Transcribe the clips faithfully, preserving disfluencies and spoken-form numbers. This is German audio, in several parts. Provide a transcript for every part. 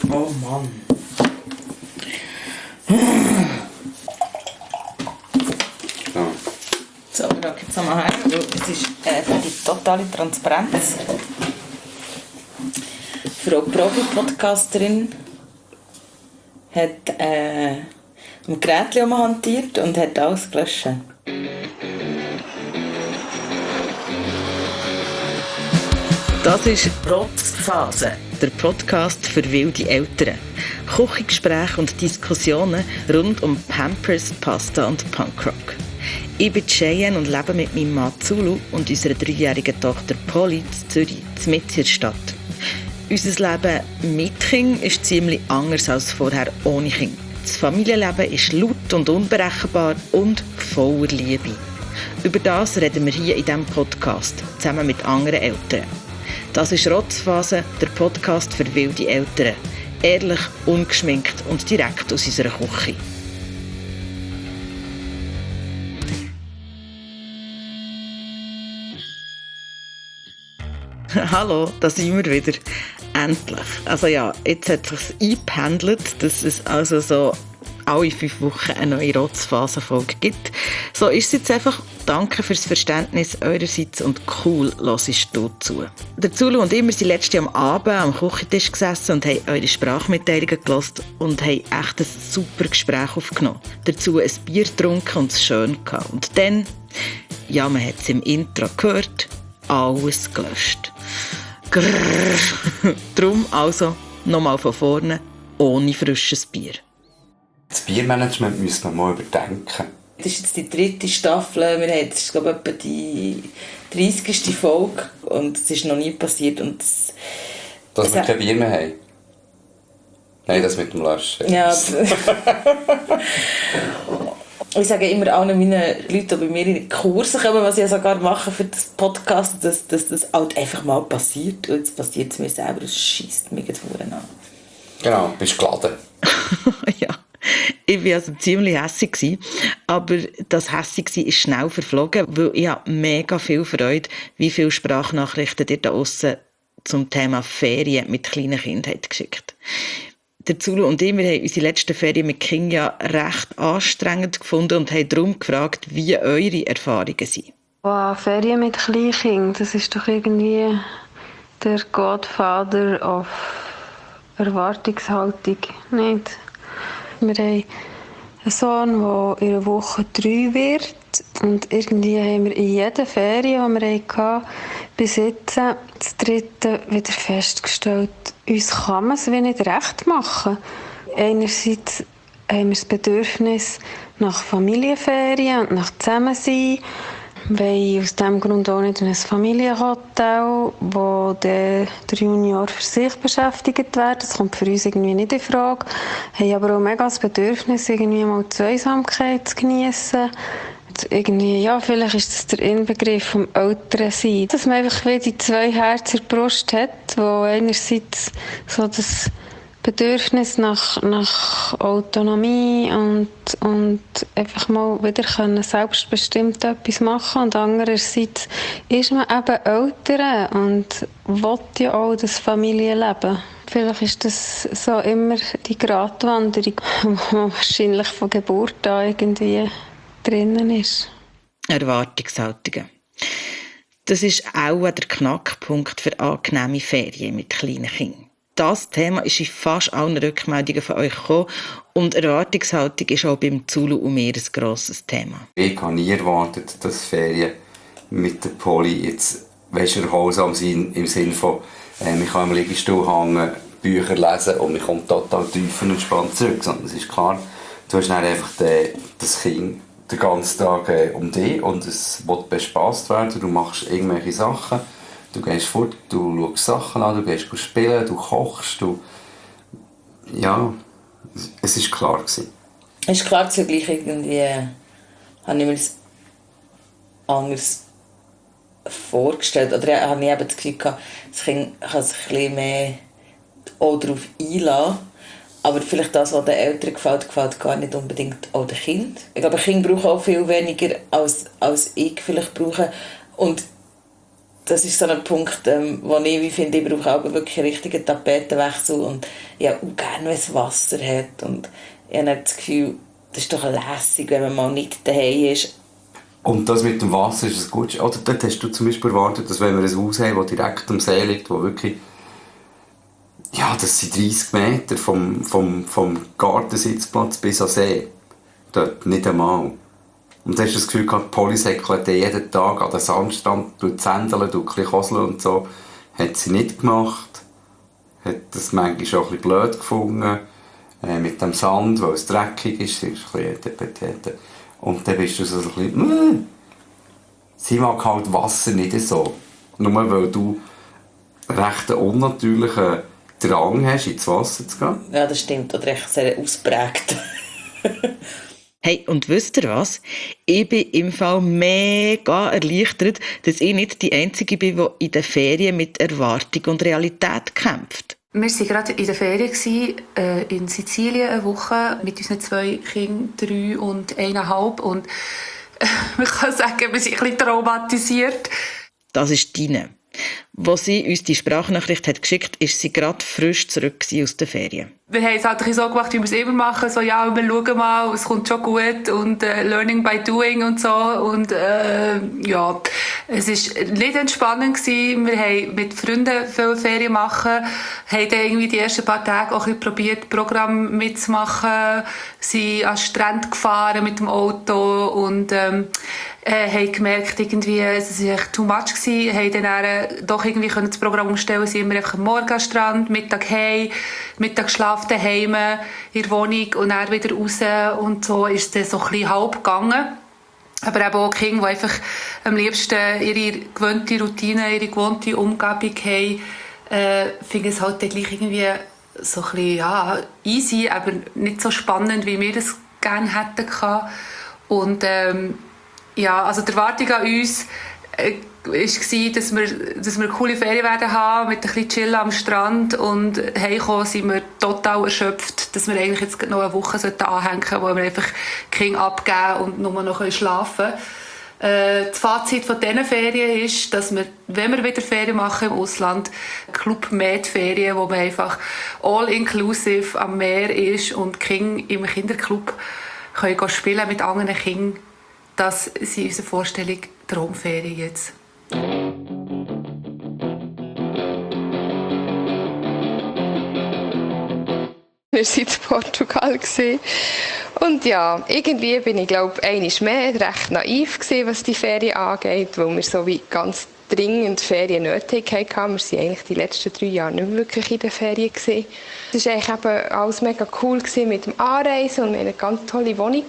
Oh Mann. Ja. So, wir schauen jetzt einmal her. Es ist einfach die totale Transparenz. Frau Profi-Podcasterin hat äh, ein Gerät hantiert und hat alles gelöscht. Das ist Rotzphase, der Podcast für wilde Eltern. Küchengespräche und Diskussionen rund um Pampers, Pasta und Punkrock. Ich bin Cheyenne und lebe mit meinem Mann Zulu und unserer dreijährigen Tochter Polly in Zürich, mitten in der Stadt. Unser Leben mit Kind ist ziemlich anders als vorher ohne Kind. Das Familienleben ist laut und unberechenbar und voller Liebe. Über das reden wir hier in diesem Podcast, zusammen mit anderen Eltern. Das ist Rotzphase, der Podcast für wilde Eltern. Ehrlich, ungeschminkt und direkt aus unserer Küche. Hallo, da sind wir wieder. Endlich. Also ja, jetzt hat es sich eingependelt, dass es also so alle fünf Wochen eine neue Rotzphase-Folge gibt. So ist es jetzt einfach. Danke fürs Verständnis eurerseits und cool hörst du zu. Der Zulu und ich, wir sind letztes Jahr am Abend am Küchentisch gesessen und haben eure Sprachmitteilungen gehört und haben echt ein super Gespräch aufgenommen. Dazu ein Bier getrunken und es schön gehabt. Und dann, ja, man hat es im Intro gehört, alles gelöscht. Grrrr. Darum also nochmal von vorne, ohne frisches Bier. Das Biermanagement müssen wir mal überdenken. Das ist jetzt die dritte Staffel. Wir haben jetzt, glaube ich, etwa die dreißigste Folge und es ist noch nie passiert. Und es, Dass es wir hat... kein Bier mehr haben? Nein, das mit dem Löschen. Ja, ich sage immer allen meinen Leuten, die bei mir in die Kurse kommen, was ich sogar mache für das Podcast, dass, dass das halt einfach mal passiert. Und jetzt passiert es mir selber, es scheisst mich vorne an. Genau, bist geladen. Ja. Ich war also ziemlich hässig, aber das Hässigsein ist schnell verflogen, weil ich habe mega viel Freude, wie viele Sprachnachrichten ihr da draussen zum Thema Ferien mit kleinen Kindern geschickt. Der Zulu und ich, wir haben unsere letzten Ferien mit Kindern ja recht anstrengend gefunden und haben darum gefragt, wie eure Erfahrungen sind. Wow, Ferien mit Kleinkindern, das ist doch irgendwie der Godfather of Erwartungshaltung, nicht? Wir haben einen Sohn, der in einer Woche drei wird. Und irgendwie haben wir in jeder Ferien, die wir hatten, bis jetzt, das dritte, wieder festgestellt, uns kann man es wie nicht recht machen. Einerseits haben wir das Bedürfnis nach Familienferien und nach Zusammensein. Wir wollen aus diesem Grund auch nicht in ein Familienhotel, wo der Junior für sich beschäftigt wird. Das kommt für uns irgendwie nicht in Frage. Wir haben aber auch mega das Bedürfnis, irgendwie mal Zweisamkeit zu geniessen. Irgendwie, ja, vielleicht ist das der Inbegriff vom Älterensein. Dass man einfach wie die zwei Herzen in der Brust hat, wo einerseits so das Bedürfnis nach, nach Autonomie und, und einfach mal wieder können selbstbestimmt etwas machen und andererseits ist man eben älter und will ja auch das Familienleben. Vielleicht ist das so immer die Gratwanderung, die wahrscheinlich von Geburt an irgendwie drinnen ist. Erwartungshaltungen. Das ist auch der Knackpunkt für angenehme Ferien mit kleinen Kindern. Das Thema ist in fast allen Rückmeldungen von euch gekommen und Erwartungshaltung ist auch beim Zulu und mir ein grosses Thema. Ich habe nie erwartet, dass Ferien mit der Polly jetzt erholsam sind, im Sinne von, äh, man kann am Liegestuhl hängen, Bücher lesen und man kommt total tief und entspannt zurück. Sondern es ist klar, du hast dann einfach den, das Kind den ganzen Tag äh, um dich und es wird bespaßt werden, du machst irgendwelche Sachen. Du gehst fort, du schaust Sachen an, du gehst spielen, du kochst, du... Ja, es war klar gewesen. Es ist klar, dass gleich irgendwie... habe ich mir das anders vorgestellt. Oder habe ich eben das Gefühl gehabt, das Kind kann sich ein bisschen mehr auch darauf einlassen. Aber vielleicht das, was den Eltern gefällt, gefällt gar nicht unbedingt auch den Kind. Ich glaube, Kinder brauchen auch viel weniger, als, als ich vielleicht brauche. Und das ist so ein Punkt, ähm, wo ich wie finde, ich brauche auch wirklich einen richtigen Tapetenwechsel und ich habe auch gerne, wenn es Wasser hat und ich habe das Gefühl, das ist doch lässig, wenn man mal nicht daheim ist. Und das mit dem Wasser ist ein gutes. Oder dort hast du zum Beispiel erwartet, dass wenn wir ein Haus haben, das direkt am See liegt, wo wirklich, ja, das sind dreissig Meter vom, vom, vom Gartensitzplatz bis an See. Dort nicht einmal. Und du hast das Gefühl gehabt, die Polly säckelt jeden Tag an den Sandstrand, tut Sändeln, tut ein bisschen Koseln und so. Hat sie nicht gemacht. Hat das manchmal schon ein bisschen blöd gefunden. Äh, mit dem Sand, weil es dreckig ist, sie ist ein bisschen. Und dann bist du so ein bisschen, mm. Sie mag halt Wasser nicht so. Nur weil du recht einen unnatürlichen Drang hast, ins Wasser zu gehen. Ja, das stimmt. Oder echt sehr ausprägt. Hey, und wisst ihr was? Ich bin im Fall mega erleichtert, dass ich nicht die Einzige bin, die in den Ferien mit Erwartung und Realität kämpft. Wir waren gerade in der Ferien äh, in Sizilien eine Woche mit unseren zwei Kindern, drei und eineinhalb. Und äh, man kann sagen, wir sind ein bisschen traumatisiert. Das ist Dine. Als sie uns die Sprachnachricht hat geschickt hat, ist sie gerade frisch zurück aus den Ferien. Wir haben es halt so gemacht, wie wir es immer machen. So, ja, wir schauen mal, es kommt schon gut und äh, learning by doing und so. Und äh, ja, es war nicht entspannend gewesen. Wir haben mit Freunden viele Ferien machen, haben dann irgendwie die ersten paar Tage auch ein bisschen probiert, Programm mitzumachen, sind an den Strand gefahren mit dem Auto und ähm, äh, haben gemerkt, irgendwie, es war echt too much gewesen, haben dann äh, doch irgendwie können das Programm umstellen, sind immer einfach am Morgen am Strand, Mittag heim, Mittag schlafen daheim in der Wohnung und dann wieder raus und so ist es so ein bisschen halb gegangen. Aber eben auch Kinder, die einfach am liebsten ihre gewohnte Routine, ihre gewohnte Umgebung haben, äh, finden es halt dann gleich irgendwie so ein bisschen, ja, easy, aber nicht so spannend, wie wir das gerne hätten können. Und ähm, ja, also die Erwartung an uns äh, war, dass wir, dass wir eine coole Ferien werden haben, mit ein bisschen Chillen am Strand und heimgekommen sind wir total erschöpft, dass wir eigentlich jetzt noch eine Woche anhängen sollten, wo wir einfach die Kinder abgeben und nur noch schlafen können. Äh, das Fazit von diesen Ferien ist, dass wir, wenn wir wieder Ferien machen im Ausland, Club Med Ferien, wo man einfach all-inclusive am Meer ist und die Kinder im Kinderclub können spielen mit anderen Kindern. Das ist unsere Vorstellung Traumferien jetzt. Wir waren in Portugal. Und ja, irgendwie bin ich, glaube einmal mehr recht naiv gewesen, was die Ferien angeht, weil wir so wie ganz dringend Ferien nötig hatten. Wir waren eigentlich die letzten drei Jahre nicht mehr wirklich in den Ferien. Es war eigentlich eben alles mega cool mit dem Anreisen und wir hatten eine ganz tolle Wohnung.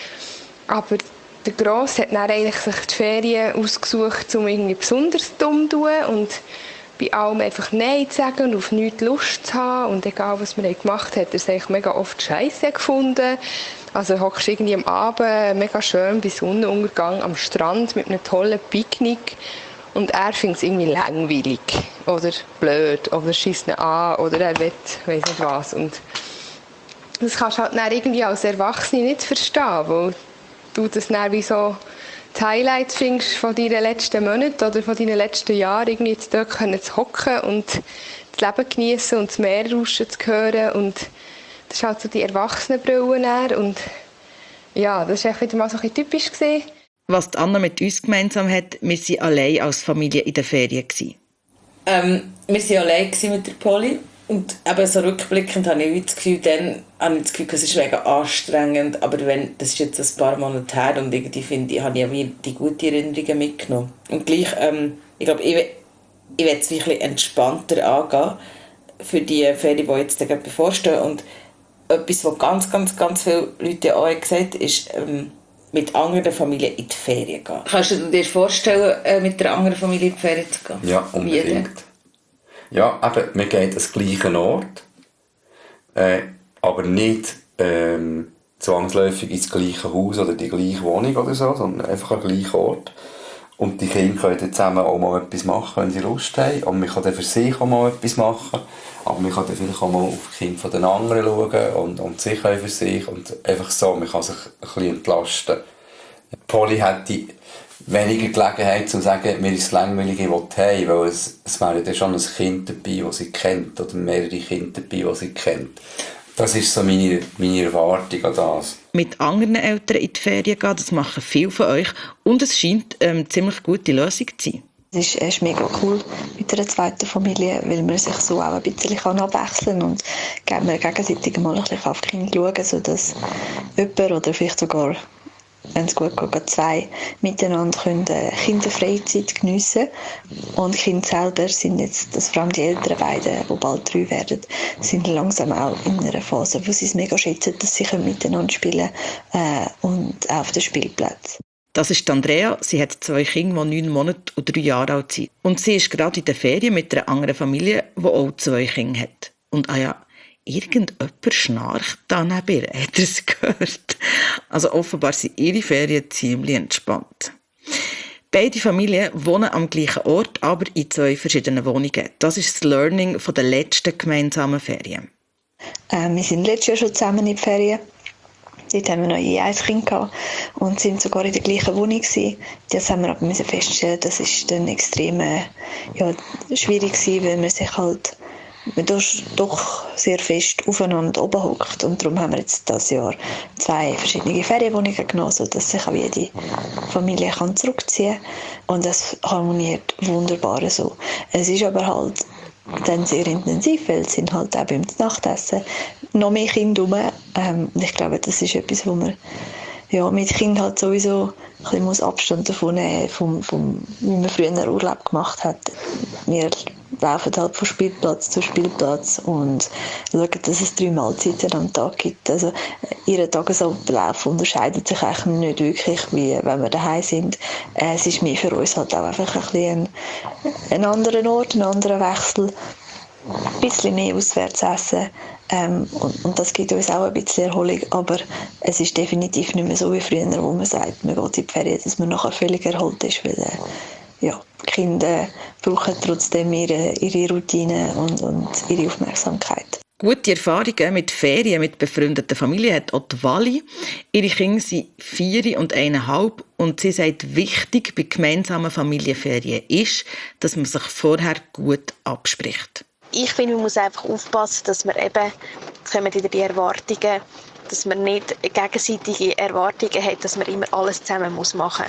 Aber der Grosse hat dann eigentlich sich die Ferien ausgesucht, um irgendwie besonders dumm zu tun und bei allem einfach Nein zu sagen und auf nichts Lust zu haben. Und egal, was man gemacht hat, hat er es eigentlich mega oft Scheisse gefunden. Also hockst irgendwie am Abend mega schön bei Sonnenuntergang am Strand mit einem tollen Picknick und er findet es irgendwie langweilig oder blöd oder schiesst ihn an oder er will weiss nicht was. Und das kannst du halt dann irgendwie als Erwachsene nicht verstehen, weil du das dann wie so die Highlights findest von deinen letzten Monaten oder von deinen letzten Jahren, irgendwie jetzt dort zu hocken und das Leben genießen und das Meer rauschen zu hören. Und das ist halt so die Erwachsenenbrille und ja, das war wieder mal so ein bisschen typisch gewesen. Was die Anna mit uns gemeinsam hat, wir waren allein als Familie in den Ferien. Ähm, wir waren allein mit der Polly. Und eben so rückblickend habe ich das Gefühl, dann habe ich das Gefühl, es ist mega anstrengend, aber wenn, das ist jetzt ein paar Monate her und irgendwie finde ich, habe ich ja die guten Erinnerungen mitgenommen. Und gleich, ähm, ich glaube, ich, ich will es wirklich entspannter angehen für die Ferien, die jetzt gerade bevorstehen. Und etwas, was ganz, ganz, ganz viele Leute auch gesagt haben, ist, ähm, mit anderen Familien in die Ferien gehen. Kannst du dir vorstellen, mit einer anderen Familie in die Ferien zu gehen? Ja, unbedingt. Ja, eben, wir gehen an den gleichen Ort, äh, aber nicht ähm, zwangsläufig ins gleiche Haus oder die gleiche Wohnung oder so, sondern einfach an den gleichen Ort. Und die Kinder können dann zusammen auch mal etwas machen, wenn sie Lust haben. Und man kann dann für sich auch mal etwas machen. Aber man kann dann vielleicht auch mal auf die Kinder der anderen schauen und, und sich auch für sich. Und einfach so, man kann sich ein bisschen entlasten. Polly hätte weniger Gelegenheit zu sagen, mir ist es langweilig, ich will heim, weil es, es wäre dann schon ein Kind dabei, das sie kennt, oder mehrere Kinder dabei, die sie kennt. Das ist so meine, meine Erwartung an das. Mit anderen Eltern in die Ferien gehen, das machen viele von euch und es scheint ähm, eine ziemlich gute Lösung zu sein. Es ist, ist mega cool mit einer zweiten Familie, weil man sich so auch ein bisschen abwechseln kann und man gegenseitig mal ein bisschen auf die Kinder schauen kann, sodass jemand oder vielleicht sogar, wenn es gut geht, zwei miteinander können Kinderfreizeit geniessen können. Und die Kinder selber sind jetzt, also vor allem die älteren beiden, die bald drei werden, sind langsam auch in einer Phase, wo sie es mega schätzen, dass sie miteinander spielen können äh, und auch auf den Spielplätzen. Das ist Andrea. Sie hat zwei Kinder, die neun Monate und drei Jahre alt sind. Und sie ist gerade in der Ferien mit einer anderen Familie, die auch zwei Kinder hat. Und ah ja, irgendjemand schnarcht da neben ihr. Hat er es gehört? Also offenbar sind ihre Ferien ziemlich entspannt. Beide Familien wohnen am gleichen Ort, aber in zwei verschiedenen Wohnungen. Das ist das Learning von der letzten gemeinsamen Ferien. Äh, wir sind letztes Jahr schon zusammen in die Ferien. Dort haben wir noch je ein Kind gehabt und sind sogar in der gleichen Wohnung gewesen. Das haben wir aber feststellen, das ist dann extrem äh, ja, schwierig gewesen, weil man sich halt man doch sehr fest aufeinander oben hockt. Und darum haben wir jetzt dieses Jahr zwei verschiedene Ferienwohnungen genommen, sodass sich auch jede Familie kann zurückziehen kann. Und das harmoniert wunderbar so. Es ist aber halt dann sehr intensiv, weil es sind halt auch beim Nachtessen noch mehr Kinder rum. Ähm, und ich glaube, das ist etwas, wo man ja, mit Kindern halt sowieso ein bisschen Abstand davon nehmen, vom, vom, wie man früher einen Urlaub gemacht hat. Wir laufen halt von Spielplatz zu Spielplatz und schauen, dass es drei Mahlzeiten am Tag gibt. Also ihr Tagesablauf unterscheidet sich eigentlich nicht wirklich, wie wenn wir daheim sind. Es ist mehr für uns halt auch einfach ein bisschen ein, ein anderer Ort, ein anderer Wechsel. Ein bisschen mehr auswärts essen. Ähm, und, und das gibt uns auch ein bisschen Erholung, aber es ist definitiv nicht mehr so wie früher, wo man sagt, man geht in die Ferien, dass man nachher völlig erholt ist, weil äh, ja, die Kinder brauchen trotzdem ihre, ihre Routine und, und ihre Aufmerksamkeit. Gute Erfahrungen mit Ferien mit befreundeten Familien hat auch die Wally. Ihre Kinder sind vier und eineinhalb und sie sagt, wichtig bei gemeinsamen Familienferien ist, dass man sich vorher gut abspricht. Ich finde, man muss einfach aufpassen, dass man eben, jetzt kommen wieder die Erwartungen, dass man nicht gegenseitige Erwartungen hat, dass man immer alles zusammen machen muss.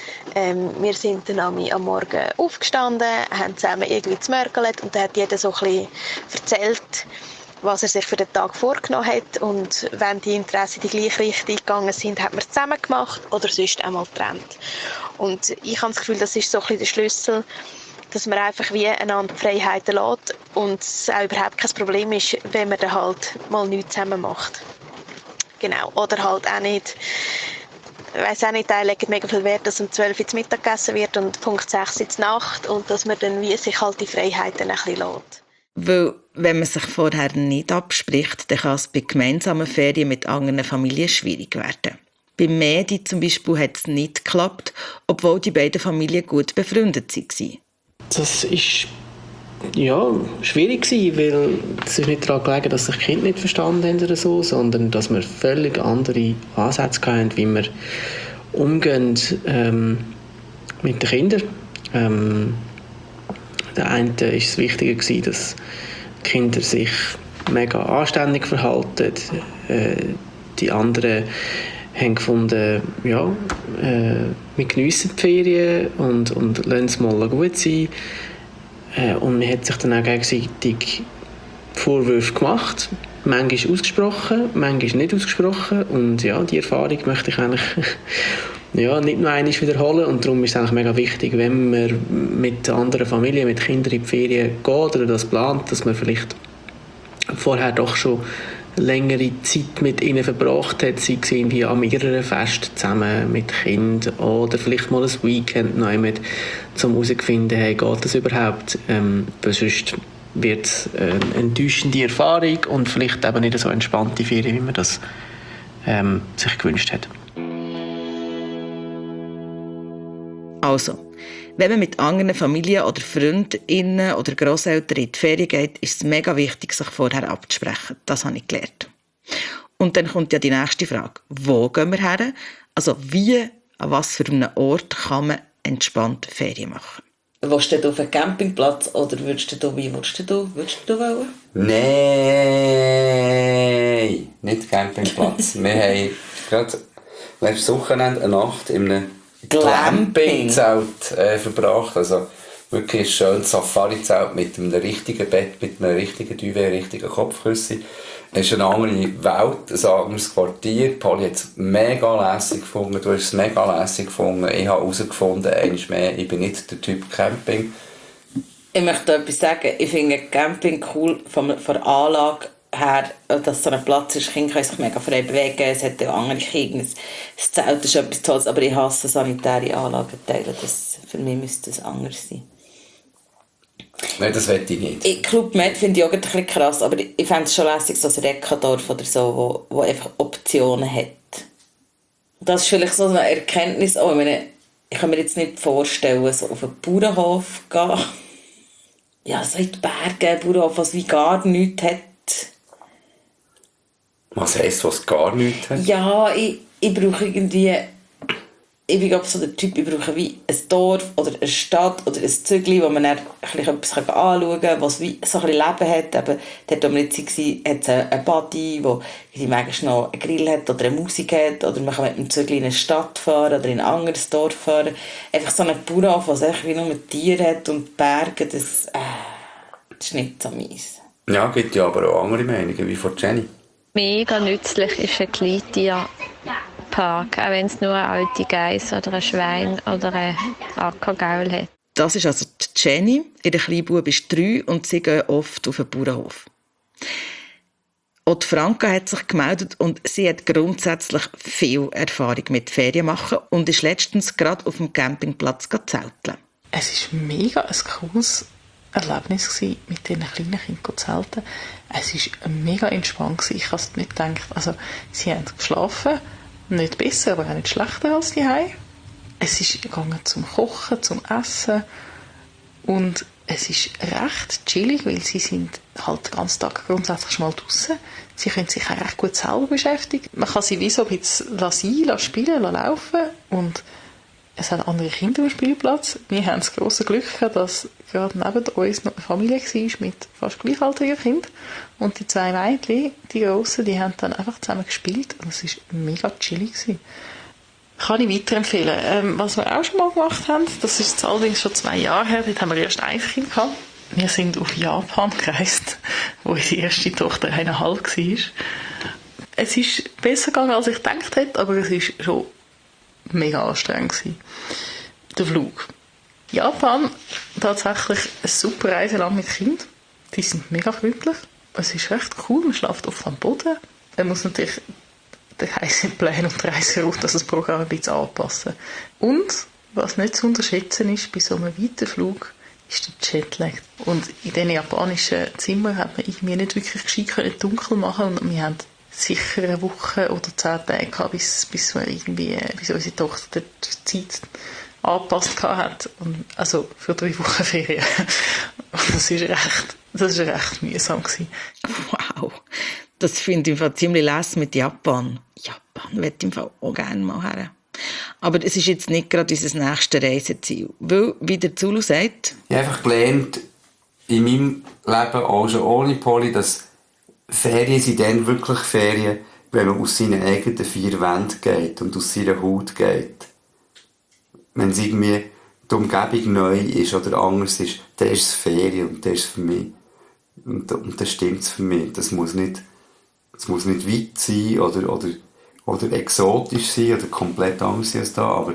Ähm, wir sind dann am Morgen aufgestanden, haben zusammen irgendwie gemörgelt und dann hat jeder so ein bisschen erzählt, was er sich für den Tag vorgenommen hat. Und wenn die Interessen in die gleiche Richtung gegangen sind, hat man es zusammen gemacht oder sonst einmal getrennt. Und ich habe das Gefühl, das ist so ein bisschen der Schlüssel, dass man einfach wie einander die Freiheiten lässt und es auch überhaupt kein Problem ist, wenn man dann halt mal nichts zusammen macht. Genau. Oder halt auch nicht, ich weiss auch nicht, die legen mega viel Wert, dass um zwölf Uhr zu Mittag gegessen wird und Punkt sechs Uhr in der Nacht und dass man dann wie sich halt die Freiheiten ein bisschen lässt. Weil, wenn man sich vorher nicht abspricht, dann kann es bei gemeinsamen Ferien mit anderen Familien schwierig werden. Bei Medi zum Beispiel hat es nicht geklappt, obwohl die beiden Familien gut befreundet waren. Das ist ja, schwierig gewesen, weil es ist nicht daran gelegen, dass sich die Kinder nicht verstanden haben oder so, sondern dass wir völlig andere Ansätze hatten, wie wir umgehen ähm, mit den Kindern. Ähm, der eine war es wichtiger gewesen, dass die Kinder sich mega anständig verhalten. Äh, die anderen haben gefunden, ja, äh, wir geniessen die Ferien und, und lassen es mal gut sein. Äh, und man hat sich dann auch gegenseitig Vorwürfe gemacht. Manchmal ausgesprochen, manchmal nicht ausgesprochen. Und ja, die Erfahrung möchte ich eigentlich ja, nicht nur einmal wiederholen. Und darum ist es eigentlich mega wichtig, wenn man mit anderen Familien, mit Kindern in die Ferien geht oder das plant, dass man vielleicht vorher doch schon längere Zeit mit ihnen verbracht hat, sie gesehen wie an mehreren Festen zusammen mit Kindern oder vielleicht mal ein Weekend noch mit zum herauszufinden, hey, geht das überhaupt? Ähm, sonst wird es eine enttäuschende Erfahrung und vielleicht eben nicht so entspannte Ferien, wie man das ähm, sich gewünscht hat. Also, wenn man mit anderen Familien oder Freundinnen oder Grosseltern in die Ferien geht, ist es mega wichtig, sich vorher abzusprechen. Das habe ich gelernt. Und dann kommt ja die nächste Frage. Wo gehen wir her? Also wie an was für einem Ort kann man entspannt Ferien machen. Willst du auf einen Campingplatz oder würdest du, wie würdest du, würdest du wollen? Nein, nicht Campingplatz. Wir haben gerade letztes Wochenende eine Nacht in einem Glamping-Zelt äh, verbracht. Also wirklich ein schönes Safari-Zelt mit einem richtigen Bett, mit einem richtigen Duvet, richtigen Kopfkissen. Es ist eine andere Welt, ein anderes Quartier. Polly hat es mega lässig gefunden, du hast es mega lässig gefunden. Ich habe herausgefunden, einmal mehr, ich bin nicht der Typ Camping. Ich möchte etwas sagen. Ich finde Camping cool von, von der Anlage her, dass so ein Platz ist. Kinder können sich mega frei bewegen, es hat auch andere Kinder. Das Zelt ist etwas Tolles, aber ich hasse sanitäre Anlagenteile. Das, für mich müsste das anders sein. Nein, das will ich nicht. Ich Club Med finde ich auch ein bisschen krass, aber ich fände es schon lässig, so ein Rekadorf oder so, wo, wo einfach Optionen hat. Das ist vielleicht so eine Erkenntnis auch. Ich meine, ich kann mir jetzt nicht vorstellen, so auf einen Bauernhof gehen. Ja, so in die Berge, ein Bauernhof, was wie gar nichts hat. Was heisst, was gar nichts hat? Ja, ich, ich brauche irgendwie... Ich bin so der Typ, ich brauche wie ein Dorf oder eine Stadt oder ein Zügli, wo man dann etwas anschauen kann, was wie so ein bisschen Leben hat. Eben, dort, wo wir jetzt waren, hat es einen Buddy, der manchmal noch einen Grill hat oder eine Musik hat. Oder man kann mit dem Zügli in eine Stadt fahren oder in ein anderes Dorf fahren. Einfach so einen Bauernhof, der wie nur mit Tieren hat und Berge, das, äh, das ist nicht so meins. Ja, gibt ja aber auch andere Meinungen, wie von Jenny. Mega nützlich ist ein Kleintierpark, auch wenn es nur eine alte Geiss oder ein Schwein oder ein Ackergaul hat. Das ist also die Jenny. Ihr Kleinbub ist drei und sie gehen oft auf den Bauernhof. Auch die Franka hat sich gemeldet und sie hat grundsätzlich viel Erfahrung mit Ferien machen und ist letztens gerade auf dem Campingplatz zelteln. Es war mega ein cooles Erlebnis gewesen, mit diesen kleinen Kindern zu zelten. Es war mega entspannt gewesen. Ich habe es nicht gedacht. Also, sie haben geschlafen, nicht besser, aber auch nicht schlechter als die Hause. Es ist gegangen zum Kochen, zum Essen und es ist recht chillig, weil sie sind halt den ganzen Tag grundsätzlich mal draussen. Sie können sich auch recht gut selber beschäftigen. Man kann sie wie so ein bisschen sein, lassen spielen, lassen laufen und es haben andere Kinder am Spielplatz. Wir haben das grosse Glück gehabt, dass gerade neben uns noch eine Familie war mit fast gleichaltrigen Kindern. Und die zwei Mädchen, die Grossen, die haben dann einfach zusammen gespielt. Und es war mega chillig gewesen. Kann ich weiterempfehlen. Ähm, was wir auch schon mal gemacht haben, das ist allerdings schon zwei Jahre her, dort haben wir erst ein Kind gehabt. Wir sind auf Japan gereist, wo unsere erste Tochter eineinhalb war. Es ist besser gegangen, als ich gedacht hätte, aber es ist schon mega anstrengend gewesen. Der Flug. Japan, tatsächlich eine super Reiseland mit Kindern. Die sind mega freundlich. Es ist recht cool, man schläft oft am Boden. Man muss natürlich den Reiseplan und die Reiseroute, also das Programm ein bisschen anpassen. Und, was nicht zu unterschätzen ist, bei so einem weiten Flug, ist der Jetlag. Und in diesen japanischen Zimmern hat man irgendwie nicht wirklich gescheit dunkel machen und wir haben sicher eine Woche oder zehn Tage gehabt, bis, bis, wir irgendwie, bis unsere Tochter die Zeit angepasst hat. Und, also für drei Wochen Ferien. Und das ist recht, das ist recht mühsam gewesen. Wow, das finde ich im Fall ziemlich lässig mit Japan. Japan würde ich im Fall auch gerne mal her. Aber es ist jetzt nicht gerade unser nächstes Reiseziel. Weil, wie der Zulu sagt... Ich habe einfach gelernt, in meinem Leben, auch schon ohne Polly, dass Ferien sind dann wirklich Ferien, wenn man aus seinen eigenen vier Wänden geht und aus seiner Haut geht. Wenn es irgendwie die Umgebung neu ist oder anders ist, dann ist es Ferien und das ist es für mich. Und, und das stimmt es für mich. Das muss nicht, das muss nicht weit sein oder, oder, oder exotisch sein oder komplett anders sein als da, aber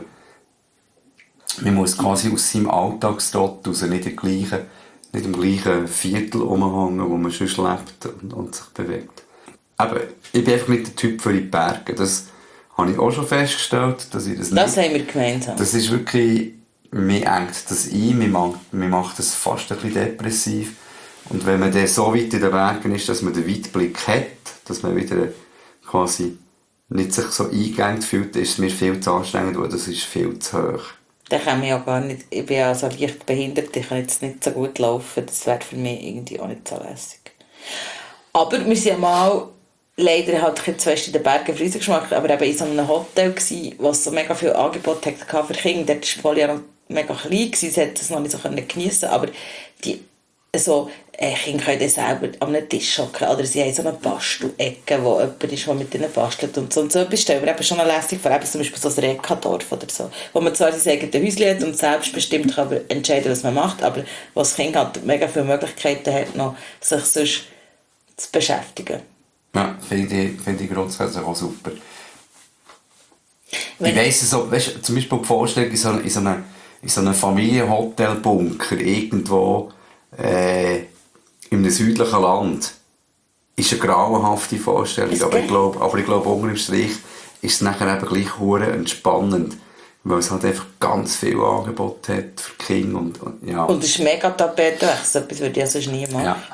man muss quasi aus seinem Alltagstrott raus, nicht im gleichen, nicht im gleichen Viertel rumhängen, wo man sonst lebt und, und sich bewegt. Aber ich bin einfach nicht der Typ für die Berge. Das habe ich auch schon festgestellt, dass ich das nicht... Das haben wir gemeinsam. Das ist wirklich... Mir engt das ein, mir macht, mir macht das fast ein bisschen depressiv. Und wenn man dann so weit in den Bergen ist, dass man den Weitblick hat, dass man wieder quasi nicht sich so eingegangen fühlt, ist es mir viel zu anstrengend, weil das ist viel zu hoch. Da kann ich ja gar nicht, ich bin ja so leicht behindert, ich kann jetzt nicht so gut laufen, das wäre für mich irgendwie auch nicht so lässig. Aber wir sind ja mal leider halt zuerst in den Bergen Friesen geschmeckt, aber eben in so einem Hotel gsi, was so mega viel Angebot hatte für Kinder. Dort war Polly ja noch mega klein, sie konnte es noch nicht so geniessen, aber die so, äh, Kinder können selber an einem Tisch hocken oder sie haben so eine Bastelecke, wo jemand ist, der mit ihnen bastelt und so. Und so etwas stellen wir eben schon noch lässig vor, eben zum Beispiel so ein Rekadorf oder so, wo man zwar sein eigenes Häuschen hat und selbstbestimmt kann entscheiden, was man macht, aber wo das Kind halt mega viele Möglichkeiten hat, noch sich sonst zu beschäftigen. Ja, finde ich, find ich grundsätzlich auch super. Wenn ich weiss, so, weißt, zum Beispiel die Vorstellung in so, in so einem so eine Familienhotelbunker irgendwo äh, in einem südlichen Land ist eine grauenhafte Vorstellung. Aber ich glaube, aber ich glaube, unter dem Strich ist es nachher eben gleich hure entspannend, weil es halt einfach ganz viel Angebot hat für die Kinder. Und, und, ja. Und es ist mega Tapetenwechsel, etwas würde ich sonst nie machen. Ja.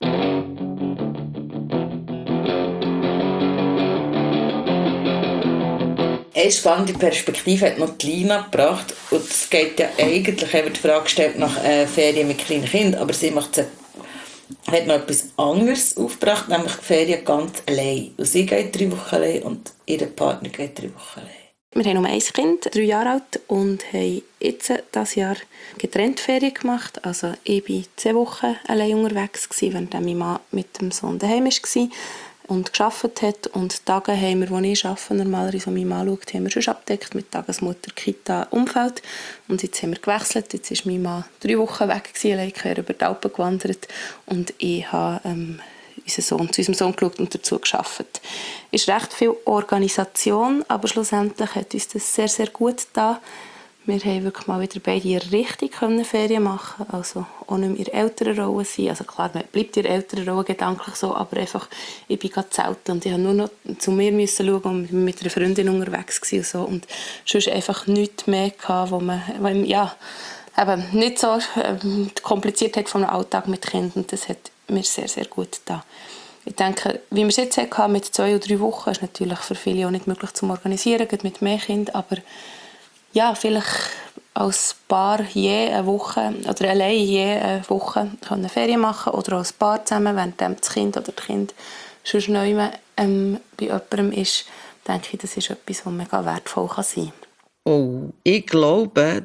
Eine spannende Perspektive hat noch die Lina gebracht. Und es geht ja eigentlich, haben wir die Frage gestellt nach äh, Ferien mit kleinen Kindern, aber sie macht es, hat noch etwas anderes aufgebracht, nämlich die Ferien ganz allein. Und sie geht drei Wochen allein und ihr Partner geht drei Wochen allein. Wir haben nur ein Kind, drei Jahre alt, und haben jetzt dieses Jahr getrennte Ferien gemacht. Also ich war zehn Wochen allein unterwegs, während mein Mann mit dem Sohn daheim war und gearbeitet hat. Und die Tage haben wir, wo ich arbeite, normalerweise, wo mein Mann schaut, haben wir schon abgedeckt mit Tagesmutter, Kita, Umfeld. Und jetzt haben wir gewechselt. Jetzt war mein Mann drei Wochen weg, allein quer über die Alpen gewandert. Und ich habe ähm, unseren Sohn, zu unserem Sohn geschaut und dazu gearbeitet. Es ist recht viel Organisation, aber schlussendlich hat uns das sehr, sehr gut getan. Wir haben wirklich mal wieder beide in richtig Ferien machen, also auch nicht mehr in der Elternrolle sein. Also klar, man bleibt in der Elternrolle gedanklich so, aber einfach, ich bin gerade zelten und ich musste nur noch zu mir müssen schauen und mit einer Freundin unterwegs gewesen und so. Und sonst einfach nichts mehr gehabt, wo man, wo man ja, eben nicht so ähm, die Kompliziertheit von einem Alltag mit Kindern, das hat mir sehr, sehr gut getan. Ich denke, wie wir es jetzt hatten, mit zwei oder drei Wochen, ist natürlich für viele auch nicht möglich zu organisieren, mit mehr Kindern, aber ja, vielleicht als Paar je eine Woche oder allein je eine Woche können Ferien machen oder als Paar zusammen, während das Kind oder das Kind schon neu ähm, bei jemandem ist, denke ich, das ist etwas, was mega wertvoll kann sein kann. Oh, ich glaube,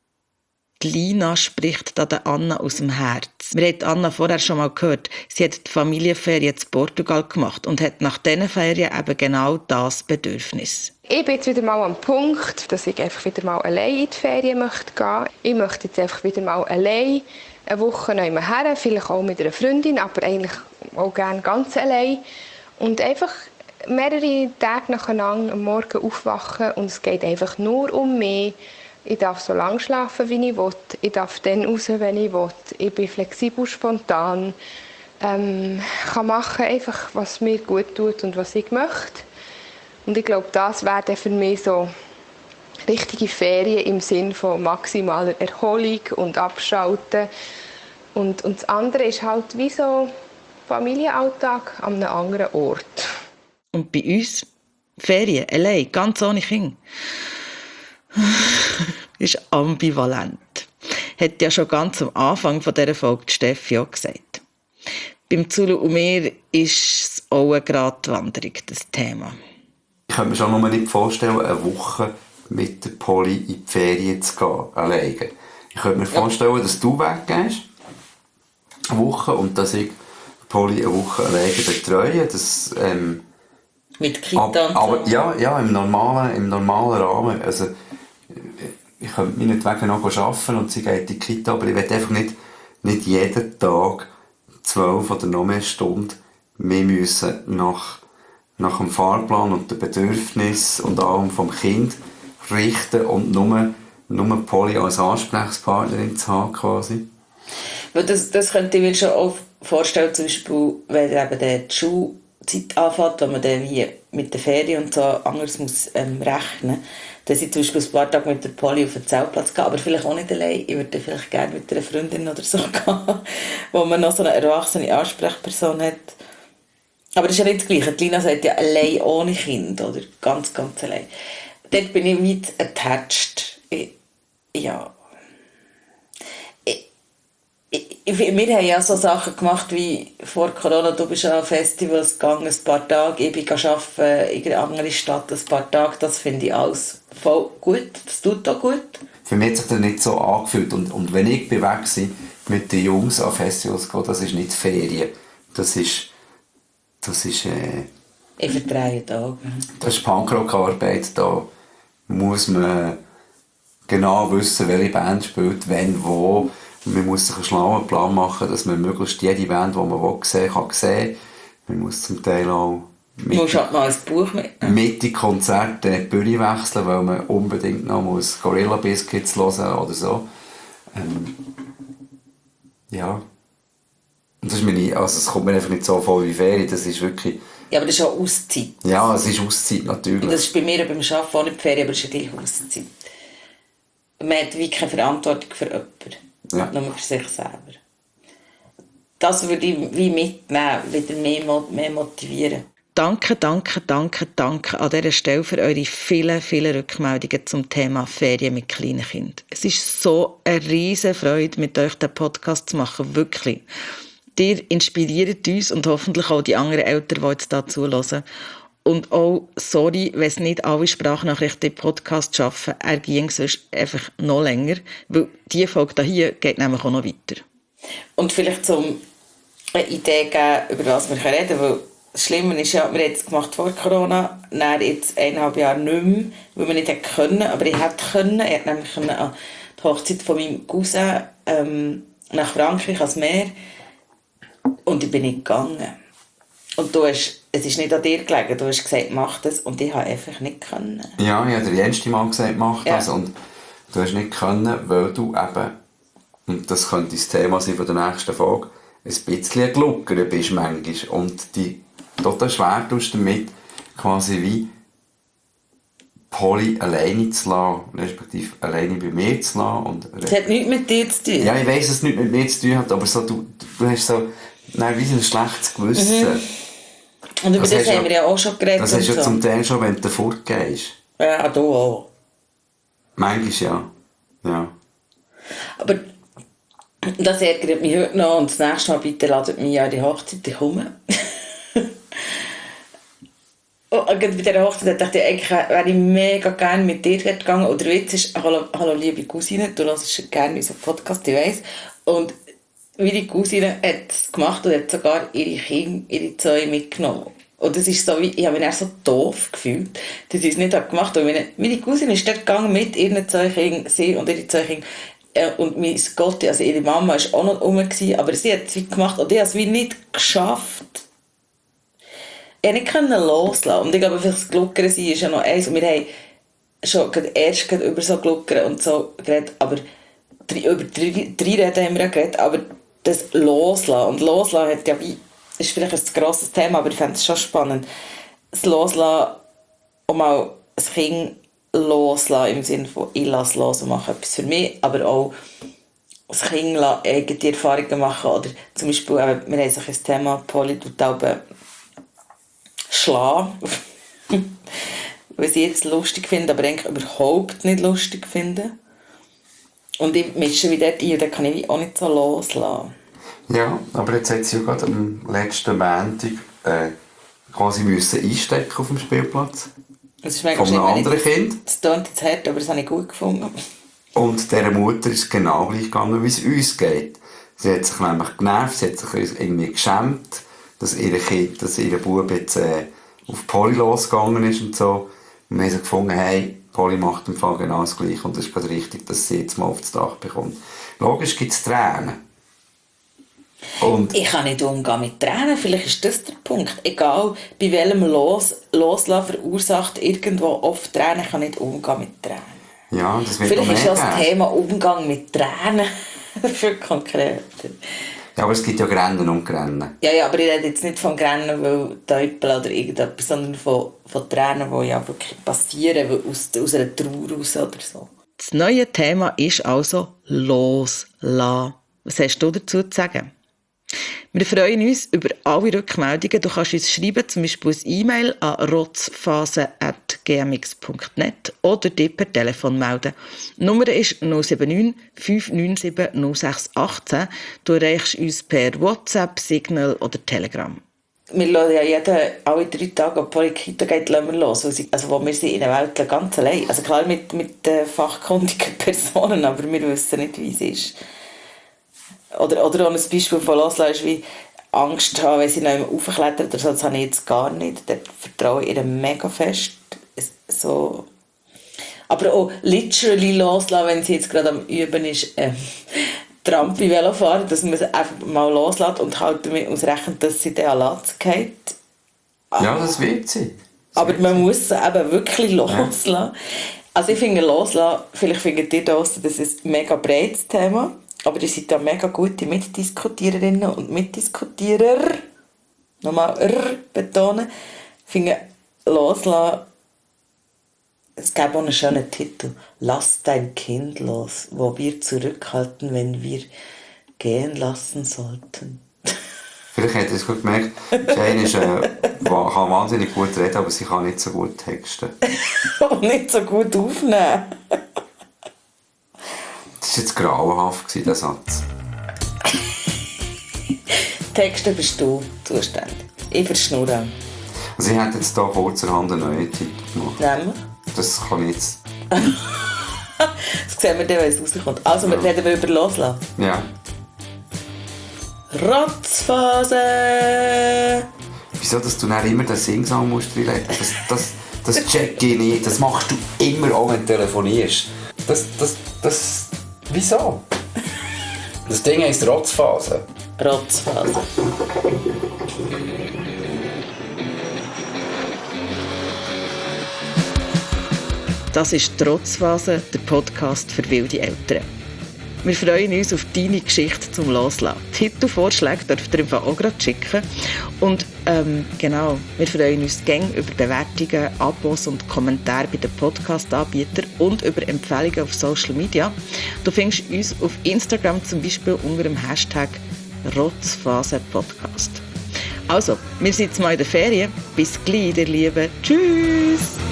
die Lina spricht da der Anna aus dem Herz. Wir haben Anna vorher schon mal gehört. Sie hat die Familienferien in Portugal gemacht und hat nach diesen Ferien eben genau das Bedürfnis. Ich bin jetzt wieder mal am Punkt, dass ich einfach wieder mal allein in die Ferien möchte gehen. Ich möchte jetzt einfach wieder mal allein eine Woche neu her, vielleicht auch mit einer Freundin, aber eigentlich auch gerne ganz allein. Und einfach mehrere Tage nacheinander am Morgen aufwachen und es geht einfach nur um mich. Ich darf so lange schlafen, wie ich will. Ich darf dann raus, wenn ich will. Ich bin flexibel, spontan. Ähm, kann machen, einfach, was mir gut tut und was ich möchte. Und ich glaube, das wäre für mich so richtige Ferien im Sinne von maximaler Erholung und Abschalten. Und, und das andere ist halt wie so Familienalltag an einem anderen Ort. Und bei uns Ferien, allein, ganz ohne Kinder. Ist ambivalent. Hat ja schon ganz am Anfang von dieser Folge die Steffi auch gesagt. Beim Zulu und mir ist es auch eine Gratwanderung, das Thema. Ich könnte mir schon noch nicht vorstellen, eine Woche mit der Polly in die Ferien zu gehen, alleine. Ich könnte mir ja. vorstellen, dass du weggehst, eine Woche, und dass ich Polly eine Woche alleine betreue. Das, ähm, mit Kita ab, und so. Aber ja, ja, im normalen, im normalen Rahmen. Also, ich könnte meinetwegen noch arbeiten und sie geht in die Kita, aber ich will einfach nicht, nicht jeden Tag zwölf oder noch mehr Stunden mehr müssen nach, nach dem Fahrplan und den Bedürfnissen und allem vom Kind richten und nur, nur Polly als Ansprechpartnerin zu haben quasi. Das, das könnte ich mir schon auch vorstellen, zum Beispiel, wenn eben die Schulzeit anfängt, wo man dann wie mit der Ferien und so anders muss ähm, rechnen, dass ich zum Beispiel ein paar Tage mit der Polly auf den Zeltplatz gehe, aber vielleicht auch nicht allein. Ich würde vielleicht gerne mit einer Freundin oder so gehen, wo man noch so eine erwachsene Ansprechperson hat. Aber das ist ja nicht das Gleiche. Die Lina sagt ja allein ohne Kind, oder ganz, ganz allein. Dort bin ich weit attached. Ich, ja. Ich, ich, Wir haben ja so Sachen gemacht wie vor Corona, du bist an Festivals gegangen, ein paar Tage, ich bin arbeiten in einer anderen Stadt ein paar Tage, das finde ich alles voll gut, das tut auch gut. Für mich hat sich das nicht so angefühlt und, und wenn ich weg war, mit den Jungs an Festivals gehen, das ist nicht Ferien, das ist, das ist, äh, ich verdrehe Tage. Das ist Punkrock-Arbeit, da muss man genau wissen, welche Band spielt, wann, wo. Und man muss sich einen schlauen Plan machen, dass man möglichst jede Band, die man will, sehen kann, sehen. Man muss zum Teil auch mit, du musst halt mal ein Buch mitnehmen. mit den Konzerten die Bühne wechseln, weil man unbedingt noch muss Gorilla Biscuits hören oder so. Ähm, ja. Und das ist meine, also es kommt mir einfach nicht so vor wie Ferien, das ist wirklich... Ja, aber das ist auch Auszeit. Ja, es ist Auszeit, natürlich. Und das ist bei mir beim Arbeiten auch nicht die Ferien, aber es ist ja gleich Auszeit. Man hat wie keine Verantwortung für jemanden. Ja. Nur für sich selber. Das würde ich wie mitnehmen, wieder mehr, mehr motivieren. Danke, danke, danke, danke an dieser Stelle für eure vielen, vielen Rückmeldungen zum Thema Ferien mit kleinen Kindern. Es ist so eine riesige Freude, mit euch den Podcast zu machen, wirklich. Ihr inspiriert uns und hoffentlich auch die anderen Eltern, die jetzt hier zuhören. Und auch, sorry, wenn es nicht alle Sprachnachrichten im Podcast schaffen, er ging sonst einfach noch länger, weil diese Folge hier geht nämlich auch noch weiter. Und vielleicht zum eine Idee geben, über was wir reden können, weil das Schlimme ist ja, wir haben es gemacht vor Corona, dann jetzt eineinhalb Jahre nicht mehr, weil wir nicht hätten können, aber ich hätte können, ich hätte nämlich können an die Hochzeit von meinem Cousin ähm, nach Frankreich ans Meer und ich bin nicht gegangen. Und du hast, es ist nicht an dir gelegen, du hast gesagt, mach das und ich habe einfach nicht können. Ja, ich habe der erste Mal gesagt, mach das ja. Und du hast nicht können, weil du eben, und das könnte das Thema sein von der nächsten Folge, ein bisschen gluckert bist manchmal und die total schwer tust damit, quasi wie Polly alleine zu lassen, respektive alleine bei mir zu lassen. Und das hat nichts mit dir zu tun. Ja, ich weiss, dass es nichts mit mir zu tun hat, aber so, du, du hast so, nein, wie ein schlechtes Gewissen. Mhm. Und über das, das haben wir ja auch schon geredet. Das hast du so. ja zum Teil schon, wenn du fortgehst. Ja, du auch. Manchmal ja. ja. Aber das ärgert mich heute noch und das nächste Mal bitte ladet mich an die Hochzeit, ich komme. Und bei dieser Hochzeit dachte ich, eigentlich wäre ich mega gerne mit dir gegangen. Und der Witz ist, hallo, hallo liebe Cousine, du hörst gerne unseren Podcast, ich weiss. Und meine Cousine hat es gemacht und hat sogar ihre Kinder, ihre zwei mitgenommen. Und das ist so wie, ich habe mich so doof gefühlt, dass ich es nicht gemacht habe. Meine, meine Cousine ist dort gegangen mit ihren zwei Kindern, sie und ihre zwei Kinder. Und mein Gott, also ihre Mama war auch noch rum, aber sie hat es wie gemacht und ich habe es wie nicht geschafft. Ich konnte nicht loslassen. Und ich glaube, vielleicht das Gluckern sein ist ja noch eins. Und wir haben schon erst über so Gluckern und so geredet, aber über drei, drei Reden haben wir ja geredet, aber das Loslassen. Und Loslassen hat ja wie, ist vielleicht ein grosses Thema, aber ich fände es schon spannend. Das Loslassen, um mal ein Kind loslassen, im Sinne von ich lasse los und mache etwas für mich, aber auch das Kind eigene Erfahrungen machen. Oder zum Beispiel, wir haben so ein Thema, Polly tut auch schlagen, was ich jetzt lustig finde, aber eigentlich überhaupt nicht lustig finde. Und ich mische wieder dort ein, und dann kann ich auch nicht so loslassen. Ja, aber jetzt hat sie ja gerade am letzten Montag äh, quasi müssen einstecken auf dem Spielplatz. Das ist mega von einem anderen Kind. Das klingt jetzt hart, aber das habe ich gut gefunden. Und dieser Mutter ist genau gleich gegangen, wie es uns geht. Sie hat sich nämlich genervt, sie hat sich irgendwie geschämt, dass ihr Kind, dass ihr Bub jetzt äh, auf Polly losgegangen ist und so. Und wir haben so gefunden, hey, Polly macht im Fall genau das Gleiche und es ist gerade richtig, dass sie jetzt mal aufs Dach bekommt. Logisch gibt es Tränen. Und ich kann nicht umgehen mit Tränen, vielleicht ist das der Punkt. Egal, bei welchem Los, Loslassen verursacht irgendwo oft Tränen, ich kann nicht umgehen mit Tränen. Ja, das wird vielleicht ist das geben. Thema Umgang mit Tränen viel konkreter. Ja, aber es gibt ja Grennen und Grennen. Ja, ja, aber ich rede jetzt nicht von Grennen, weil Teufel oder irgendetwas, sondern von, von Tränen, die ja wirklich passieren, weil aus, aus einer Trauer raus oder so. Das neue Thema ist also Loslassen. Was hast du dazu zu sagen? Wir freuen uns über alle Rückmeldungen. Du kannst uns schreiben, zum Beispiel ein E-Mail an rotzphase at g m x punkt net oder dich per Telefon melden. Die Nummer ist null sieben neun fünf neun sieben null sechs eins acht. Du erreichst uns per WhatsApp, Signal oder Telegram. Wir hören ja jeden, alle drei Tage, bevor in die Kita geht, lassen wir los. Also wo wir sind in der Welt ganz allein. Also klar mit, mit äh, fachkundigen Personen, aber wir wissen nicht, wie es ist. Oder, oder auch ein Beispiel von loslassen ist wie Angst haben, wenn sie noch einmal aufklettert oder so, das habe ich jetzt gar nicht. Dort vertraue ich ihr mega fest. So. Aber auch literally loslassen, wenn sie jetzt gerade am Üben ist, äh, Trampi-Velo fahren, dass man sie einfach mal loslässt und halt damit ausrechnet, dass sie dann an Latz geht. Ja, das wird sie. Das aber wird man sie. Muss sie eben wirklich loslassen. Ja. Also ich finde loslassen, vielleicht findet ihr das, das ist ein mega breites Thema. Aber ihr seid ja mega gute Mitdiskutiererinnen und Mitdiskutierer. Nochmal R betonen. Ich finde, loslassen, es gäbe auch einen schönen Titel. Lass dein Kind los, wo wir zurückhalten, wenn wir gehen lassen sollten. Vielleicht habt ihr es gut gemerkt, Jane ist, äh, kann wahnsinnig gut reden, aber sie kann nicht so gut texten. Und nicht so gut aufnehmen. Das war jetzt grauenhaft, dieser Satz. Texte bist du zuständig. Ich verschnurre. Also ich hätte jetzt hier kurzerhand einen neuen Titel gemacht. Nämlich? Das kann ich jetzt... Das sehen wir dann, wenn es rauskommt. Also, ja. Wir reden wir über Loslassen. Ja. Rotzphase! Wieso, dass du dann immer den Singsang musst reinlegen? Das, das, das check ich nicht. Das machst du immer, auch wenn du telefonierst. Das, das, das... Wieso? Das Ding heisst Rotzphase. Rotzphase. Das ist die Rotzphase, der Podcast für wilde Eltern. Wir freuen uns auf deine Geschichte zum Loslassen. Titelvorschläge dürft ihr auch gerade schicken. Und ähm, genau, wir freuen uns gerne über Bewertungen, Abos und Kommentare bei den Podcast-Anbietern und über Empfehlungen auf Social Media. Du findest uns auf Instagram zum Beispiel unter dem Hashtag Rotzphase Podcast. Also, wir sind jetzt mal in der Ferien. Bis gleich, ihr Lieben. Tschüss!